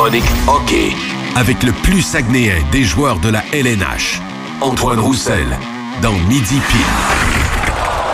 chronique hockey avec le plus saguenéen des joueurs de la LNH, Antoine Roussel, dans Midi Pile.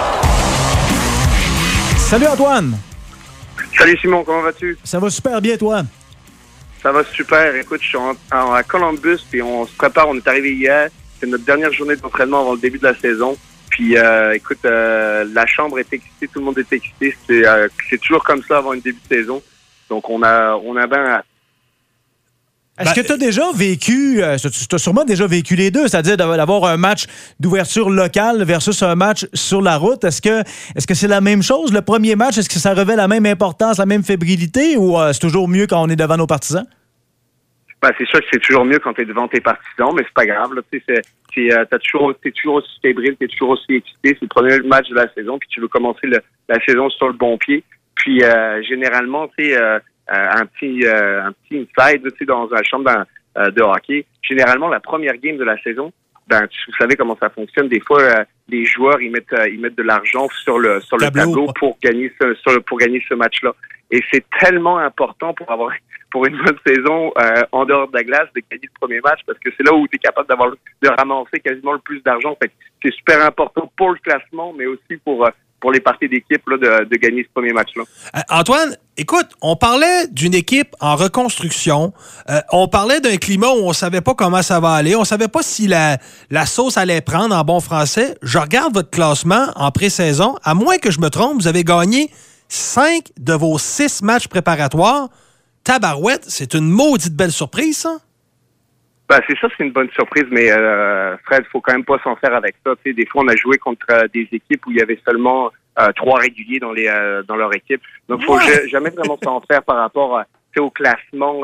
Salut Antoine! Salut Simon, comment vas-tu? Ça va super bien, toi? Ça va super. Écoute, je suis à Columbus, puis on se prépare, on est arrivé hier. C'est notre dernière journée d'entraînement avant le début de la saison. Puis, écoute, la chambre est excitée, tout le monde est excité. C'est toujours comme ça avant une début de saison. Donc, on a bien hâte. Est-ce que tu as déjà vécu, tu as sûrement déjà vécu les deux, c'est-à-dire d'avoir un match d'ouverture locale versus un match sur la route. Est-ce que c'est la même chose, le premier match? Est-ce que ça revêt la même importance, la même fébrilité, ou c'est toujours mieux quand on est devant nos partisans? Ben, c'est sûr que c'est toujours mieux quand tu es devant tes partisans, mais c'est pas grave. T'es toujours aussi fébrile, t'es toujours aussi excité. C'est le premier match de la saison, puis tu veux commencer la saison sur le bon pied. Puis généralement, tu sais, un petit inside, tu sais, dans la chambre de hockey. Généralement, la première game de la saison, ben, vous savez comment ça fonctionne. Des fois, les joueurs ils mettent de l'argent sur le tableau pour gagner ce match-là. Et c'est tellement important pour une bonne saison en dehors de la glace de gagner le premier match, parce que c'est là où tu es capable de ramasser quasiment le plus d'argent. Fait que c'est super important pour le classement, mais aussi pour les parties d'équipe là, de gagner ce premier match-là. Antoine, écoute, on parlait d'une équipe en reconstruction. On parlait d'un climat où on savait pas comment ça va aller. On savait pas si la sauce allait prendre en bon français. Je regarde votre classement en pré-saison. À moins que je me trompe, vous avez gagné 5 de vos 6 matchs préparatoires. Tabarouette, c'est une maudite belle surprise, ça? Ben, c'est ça, c'est une bonne surprise, mais Fred, faut quand même pas s'en faire avec ça. Tu sais, des fois, on a joué contre des équipes où il y avait seulement 3 réguliers dans leur équipe. Donc, faut jamais vraiment s'en faire par rapport au classement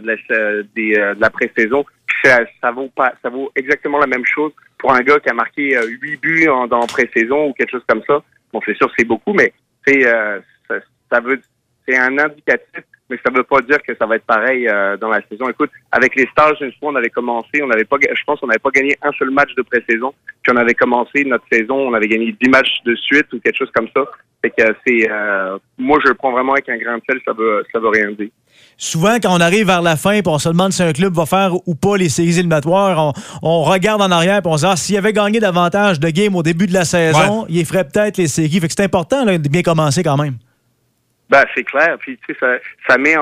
de la pré-saison. Ça vaut exactement la même chose pour un gars qui a marqué 8 buts dans pré-saison ou quelque chose comme ça. Bon, c'est sûr que c'est beaucoup, mais c'est un indicatif. Mais ça veut pas dire que ça va être pareil dans la saison. Écoute, avec les Stars, une fois, on avait commencé, je pense qu'on n'avait pas gagné un seul match de pré-saison. Puis on avait commencé notre saison, on avait gagné 10 matchs de suite ou quelque chose comme ça. Fait que moi, je le prends vraiment avec un grain de sel, ça veut rien dire. Souvent, quand on arrive vers la fin et on se demande si un club va faire ou pas les séries éliminatoires, on regarde en arrière et on se dit s'il avait gagné davantage de games au début de la saison, il ferait peut-être les séries. Fait que c'est important là, de bien commencer quand même. Ben, c'est clair. Puis, tu sais, ça met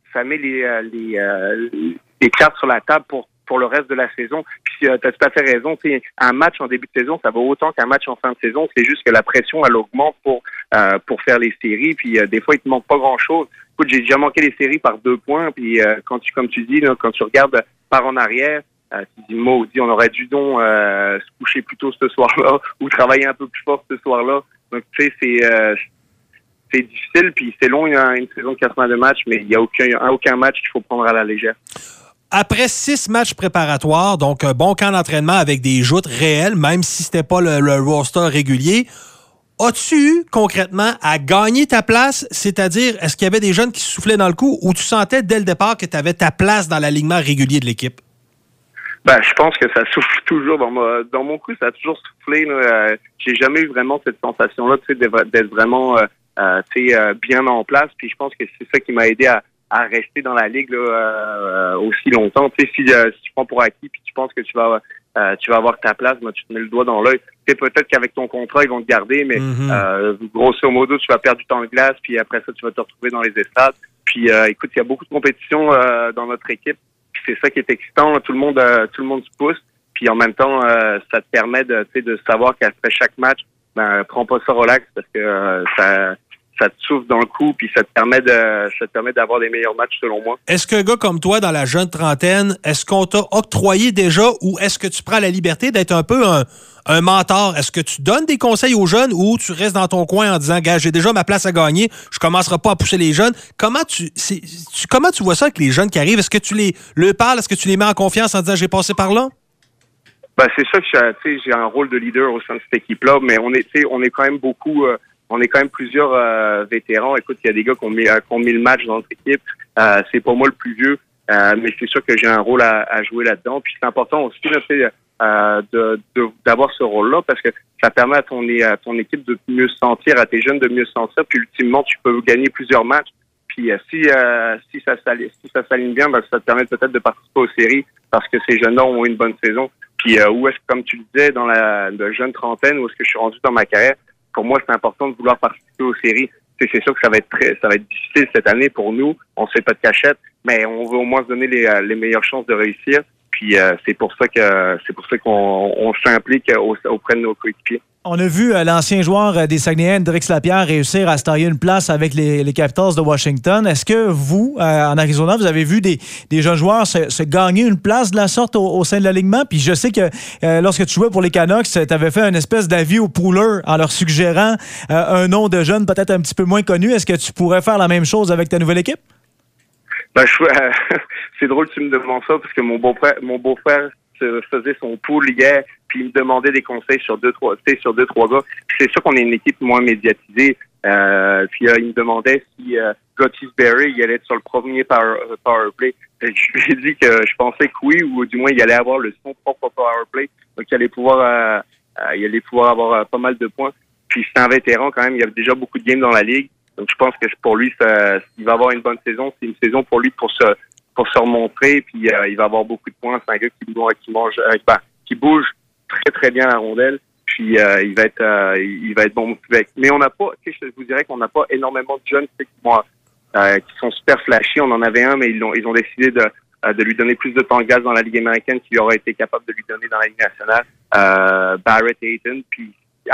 les cartes sur la table pour le reste de la saison. Puis, t'as tout à fait raison. Tu sais, un match en début de saison, ça vaut autant qu'un match en fin de saison. C'est juste que la pression, elle augmente pour faire les séries. Puis, des fois, il te manque pas grand-chose. Écoute, j'ai déjà manqué les séries par 2 points. Puis, comme tu dis, là, quand tu regardes par en arrière, tu dis, maudit, on aurait dû donc se coucher plus tôt ce soir-là ou travailler un peu plus fort ce soir-là. Donc, tu sais, c'est difficile, puis c'est long, une saison de 82 matchs, mais il n'y a aucun match qu'il faut prendre à la légère. Après 6 matchs préparatoires, donc un bon camp d'entraînement avec des joutes réelles, même si c'était pas le roster régulier, as-tu eu concrètement à gagner ta place? C'est-à-dire, est-ce qu'il y avait des jeunes qui soufflaient dans le coup ou tu sentais dès le départ que tu avais ta place dans l'alignement régulier de l'équipe? Ben, je pense que ça souffle toujours. Dans mon coup, ça a toujours soufflé. J'ai jamais eu vraiment cette sensation-là, tu sais, d'être vraiment bien en place. Puis je pense que c'est ça qui m'a aidé à rester dans la ligue là, aussi longtemps. Tu sais, si tu prends pour acquis puis tu penses que tu vas avoir ta place, ben, tu te mets le doigt dans l'œil. Tu sais, peut-être qu'avec ton contrat, ils vont te garder, mais grosso modo, tu vas perdre du temps de glace, puis après ça, tu vas te retrouver dans les estrades. Puis écoute, il y a beaucoup de compétition dans notre équipe. Puis c'est ça qui est excitant. Là. Tout le monde se pousse. Puis en même temps, ça te permet de savoir qu'après chaque match, ben prends pas ça relax parce que ça te souffle dans le cou puis ça te permet d'avoir des meilleurs matchs selon moi. Est-ce qu'un gars comme toi dans la jeune trentaine, est-ce qu'on t'a octroyé déjà ou est-ce que tu prends la liberté d'être un peu un mentor? Est-ce que tu donnes des conseils aux jeunes ou tu restes dans ton coin en disant gars, j'ai déjà ma place à gagner, je commencerai pas à pousser les jeunes? Comment tu vois ça avec les jeunes qui arrivent? Est-ce que tu leur parles? Est-ce que tu les mets en confiance en disant j'ai passé par là? Ben c'est ça que j'ai un rôle de leader au sein de cette équipe-là, mais on est quand même beaucoup, on est quand même plusieurs vétérans. Écoute, il y a des gars qui ont mis le match dans notre équipe. C'est pas moi le plus vieux, mais c'est sûr que j'ai un rôle à jouer là-dedans. Puis c'est important aussi d'avoir ce rôle-là parce que ça permet à ton équipe de mieux se sentir, à tes jeunes de mieux se sentir. Puis ultimement, tu peux gagner plusieurs matchs. Puis si ça s'aligne bien, ben, ça te permet peut-être de participer aux séries parce que ces jeunes-là ont une bonne saison. Puis où est-ce que, comme tu le disais, dans la jeune trentaine, où est-ce que je suis rendu dans ma carrière, pour moi, c'est important de vouloir participer aux séries. C'est sûr que ça va être difficile cette année pour nous. On se fait pas de cachette, mais on veut au moins se donner les meilleures chances de réussir. Puis c'est pour ça qu'on s'implique auprès de nos coéquipiers. On a vu l'ancien joueur des Saguenayens, Drix Lapierre, réussir à se tailler une place avec les Capitals de Washington. Est-ce que vous, en Arizona, vous avez vu des jeunes joueurs se gagner une place de la sorte au sein de l'alignement? Puis je sais que lorsque tu jouais pour les Canucks, tu avais fait une espèce d'avis aux poolers en leur suggérant un nom de jeune peut-être un petit peu moins connu. Est-ce que tu pourrais faire la même chose avec ta nouvelle équipe? Ben, c'est drôle que tu me demandes ça parce que mon beau-frère faisait son pool hier, puis il me demandait des conseils sur deux, trois gars. C'est sûr qu'on est une équipe moins médiatisée. Puis il me demandait si Gottis Berry il allait être sur le premier power play. Je lui ai dit que je pensais que oui, ou du moins il allait avoir son propre power play, donc il allait pouvoir avoir pas mal de points. Puis c'est un vétéran quand même, il y a déjà beaucoup de games dans la ligue. Donc je pense que pour lui, il va avoir une bonne saison. C'est une saison pour lui pour se remontrer. Puis il va avoir beaucoup de points. C'est un gars qui bouge très très bien la rondelle. Puis il va être bon. Mais on n'a pas. Je vous dirais qu'on n'a pas énormément de jeunes qui sont super flashy. On en avait un, mais ils ont décidé de lui donner plus de temps de gaz dans la Ligue américaine qu'il aurait été capable de lui donner dans la Ligue nationale. Barrett Hayton. Puis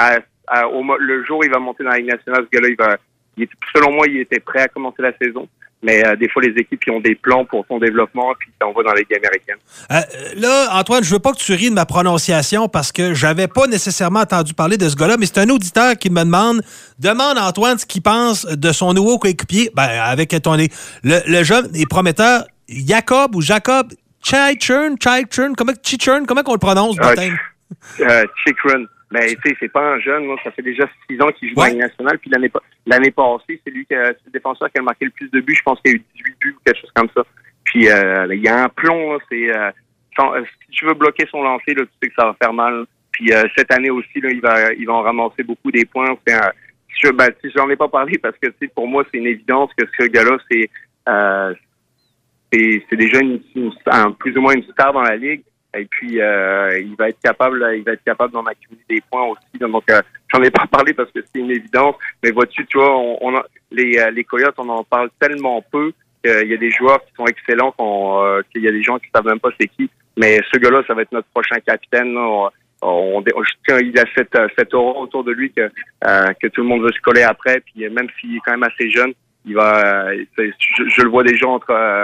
le jour où il va monter dans la Ligue nationale, ce gars-là, selon moi, il était prêt à commencer la saison. Mais des fois, les équipes qui ont des plans pour son développement, puis on va dans la Ligue américaine. Là, Antoine, je veux pas que tu ris de ma prononciation parce que j'avais pas nécessairement entendu parler de ce gars-là, mais c'est un auditeur qui me demande Antoine ce qu'il pense de son nouveau coéquipier, avec le jeune et prometteur Jacob Chichern, comment qu'on le prononce, baptême? Chychrun. Mais tu sais, c'est pas un jeune, ça fait déjà 6 ans qu'il joue dans la Ligue nationale. Puis l'année passée, c'est le défenseur qui a marqué le plus de buts. Je pense qu'il y a eu 18 buts ou quelque chose comme ça. Puis il y a un plomb, là, si tu veux bloquer son lancer, là, tu sais que ça va faire mal. Puis cette année aussi, là, il va en ramasser beaucoup des points. J'en ai pas parlé parce que pour moi, c'est une évidence que ce gars-là, c'est déjà plus ou moins une star dans la Ligue. Et puis il va être capable d'en accumuler des points aussi. Donc j'en ai pas parlé parce que c'est une évidence. Mais vois-tu, tu vois, les Coyotes, on en parle tellement peu qu'il y a des joueurs qui sont excellents, qu'il y a des gens qui savent même pas c'est qui. Mais ce gars-là, ça va être notre prochain capitaine. Là. Il a cette aura autour de lui que tout le monde veut se coller après. Puis même s'il est quand même assez jeune, je le vois déjà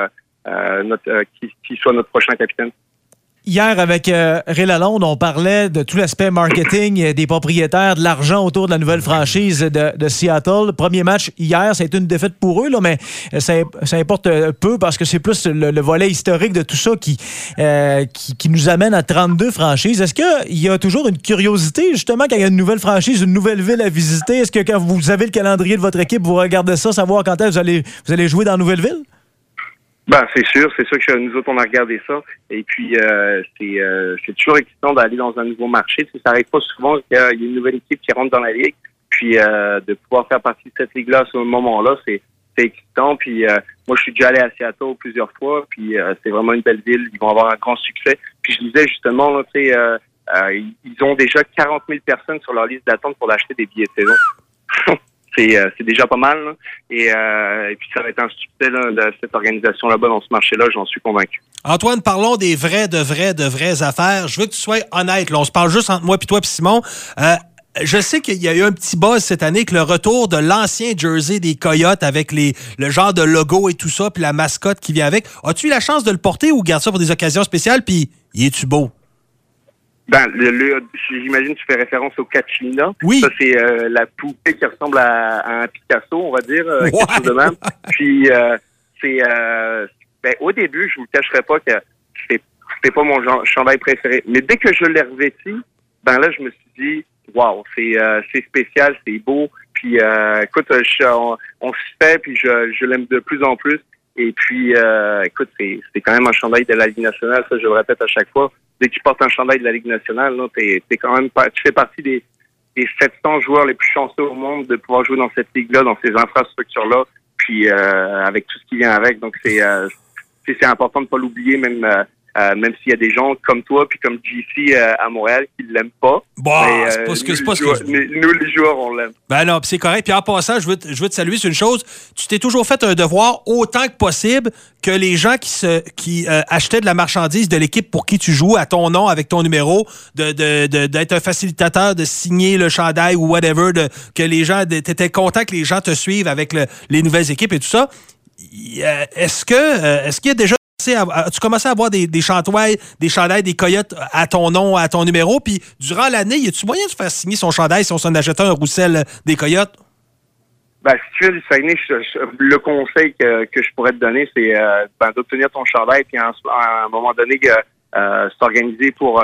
qui soit notre prochain capitaine. Hier, avec Ray Lalonde, on parlait de tout l'aspect marketing des propriétaires, de l'argent autour de la nouvelle franchise de Seattle. Le premier match hier, ça a été une défaite pour eux, là, mais ça importe peu parce que c'est plus le volet historique de tout ça qui nous amène à 32 franchises. Est-ce qu'il y a toujours une curiosité, justement, quand il y a une nouvelle franchise, une nouvelle ville à visiter? Est-ce que quand vous avez le calendrier de votre équipe, vous regardez ça, savoir quand est-ce que vous allez jouer dans la nouvelle ville? C'est sûr que nous autres, on a regardé ça. Et puis, c'est toujours excitant d'aller dans un nouveau marché. Ça n'arrive pas souvent qu'il y a une nouvelle équipe qui rentre dans la Ligue. Puis, de pouvoir faire partie de cette Ligue-là à ce moment-là, c'est excitant. Puis, moi, je suis déjà allé à Seattle plusieurs fois. Puis, c'est vraiment une belle ville. Ils vont avoir un grand succès. Puis, je disais justement, là, ils ont déjà 40 000 personnes sur leur liste d'attente pour acheter des billets de saison. C'est déjà pas mal. Là. Et puis, ça va être un succès là, de cette organisation là-bas dans ce marché-là, j'en suis convaincu. Antoine, parlons des vraies affaires. Je veux que tu sois honnête. Là, on se parle juste entre moi puis toi puis Simon. Je sais qu'il y a eu un petit buzz cette année avec le retour de l'ancien jersey des Coyotes avec le genre de logo et tout ça, puis la mascotte qui vient avec. As-tu eu la chance de le porter ou garde ça pour des occasions spéciales? Puis, y es-tu beau? J'imagine que tu fais référence au Kachina. Oui. Ça, c'est la poupée qui ressemble à un Picasso, on va dire, quelque chose de même. Puis, au début, je vous cacherai pas que c'était pas mon chandail préféré. Mais dès que je l'ai revêti, là, je me suis dit, wow, c'est spécial, c'est beau. Puis, écoute, on s'y fait, puis je l'aime de plus en plus. Et puis, écoute, c'est quand même un chandail de la Ligue nationale, ça, je le répète à chaque fois. Dès que tu portes un chandail de la Ligue nationale, là, tu fais partie des 700 joueurs les plus chanceux au monde de pouvoir jouer dans cette ligue-là, dans ces infrastructures-là. puis avec tout ce qui vient avec. Donc c'est important de pas l'oublier, même s'il y a des gens comme toi puis comme JC à Montréal qui l'aiment pas. Bon, mais, c'est pas ce que nous, les joueurs, on l'aime. Ben non, c'est correct. Puis en passant, je veux te saluer sur une chose. Tu t'es toujours fait un devoir autant que possible que les gens qui achetaient de la marchandise de l'équipe pour qui tu joues à ton nom, avec ton numéro, d'être un facilitateur, de signer le chandail ou whatever, que les gens, t'étais content que les gens te suivent avec les nouvelles équipes et tout ça. Est-ce qu'il y a déjà as-tu commencé à avoir des chandails, des coyotes à ton nom, à ton numéro, puis durant l'année, y a-tu moyen de faire signer son chandail si on s'en achetait un Roussel des coyotes? Ben, si tu fais du Saguenay, le conseil que je pourrais te donner, c'est d'obtenir ton chandail, puis à un moment donné, s'organiser pour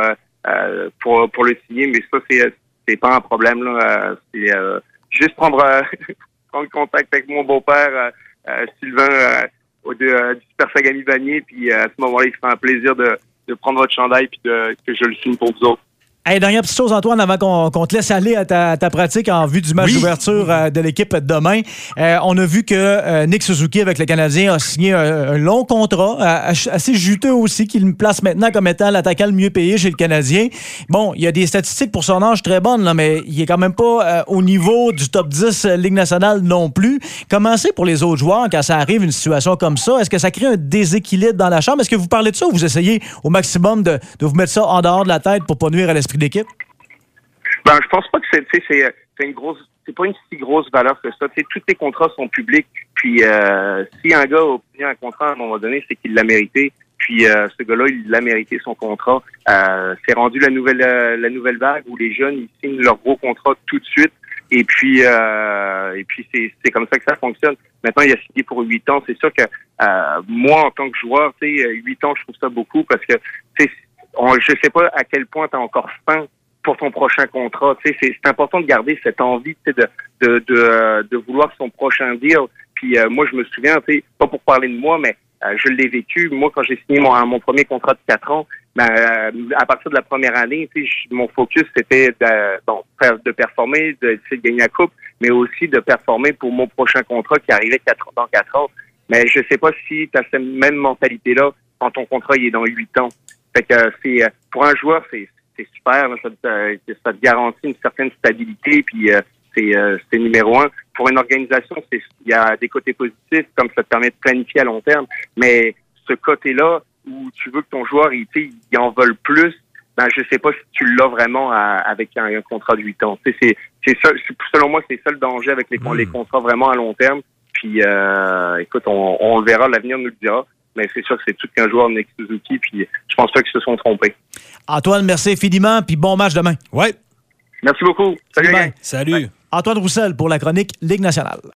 le signer, mais ça, c'est pas un problème, là. C'est juste prendre contact avec mon beau-père, Sylvain, du Super Sagami Vanier, puis à ce moment-là, il sera un plaisir de prendre votre chandail puis que je le signe pour vous autres. Hey, dernière petite chose, Antoine, avant qu'on te laisse aller à ta pratique en vue du match d'ouverture de l'équipe demain. On a vu que Nick Suzuki, avec le Canadien, a signé un long contrat, assez juteux aussi, qu'il me place maintenant comme étant l'attaquant le mieux payé chez le Canadien. Bon, il y a des statistiques pour son âge très bonnes, là, mais il est quand même pas au niveau du top 10 Ligue nationale non plus. Comment c'est pour les autres joueurs quand ça arrive, une situation comme ça? Est-ce que ça crée un déséquilibre dans la chambre? Est-ce que vous parlez de ça ou vous essayez au maximum de vous mettre ça en dehors de la tête pour pas nuire à l'esprit d'équipe? Ben, je pense pas que c'est pas une si grosse valeur que ça. Tous les contrats sont publics. Puis si un gars a obtenu un contrat à un moment donné, c'est qu'il l'a mérité. Puis ce gars-là, il l'a mérité son contrat. C'est rendu la nouvelle vague où les jeunes ils signent leur gros contrat tout de suite. Et puis c'est comme ça que ça fonctionne. Maintenant, il a signé pour 8 ans. C'est sûr que moi, en tant que joueur, 8 ans, je trouve ça beaucoup parce que je sais pas à quel point tu as encore faim pour ton prochain contrat. C'est important de garder cette envie de vouloir son prochain deal. Puis moi, je me souviens, pas pour parler de moi, mais je l'ai vécu. Moi, quand j'ai signé mon premier contrat de 4 ans, à partir de la première année, mon focus, c'était de performer, d'essayer de gagner la coupe, mais aussi de performer pour mon prochain contrat qui arrivait dans 4 ans. Mais je sais pas si tu as cette même mentalité-là quand ton contrat il est dans 8 ans. Fait que pour un joueur, c'est super, là, ça te garantit une certaine stabilité, puis c'est numéro 1. Pour une organisation, il y a des côtés positifs, comme ça te permet de planifier à long terme, mais ce côté-là, où tu veux que ton joueur, il en vole plus, ben je sais pas si tu l'as vraiment avec un contrat de 8 ans. C'est ça, selon moi, c'est ça le danger avec les contrats vraiment à long terme. Puis écoute, on le verra, l'avenir nous le dira. Mais c'est sûr que c'est tout qu'un joueur de Nick Suzuki, puis je pense pas qu'ils se sont trompés. Antoine, merci infiniment, puis bon match demain. Ouais. Merci beaucoup. Salut. Salut. Antoine Roussel pour la chronique Ligue nationale.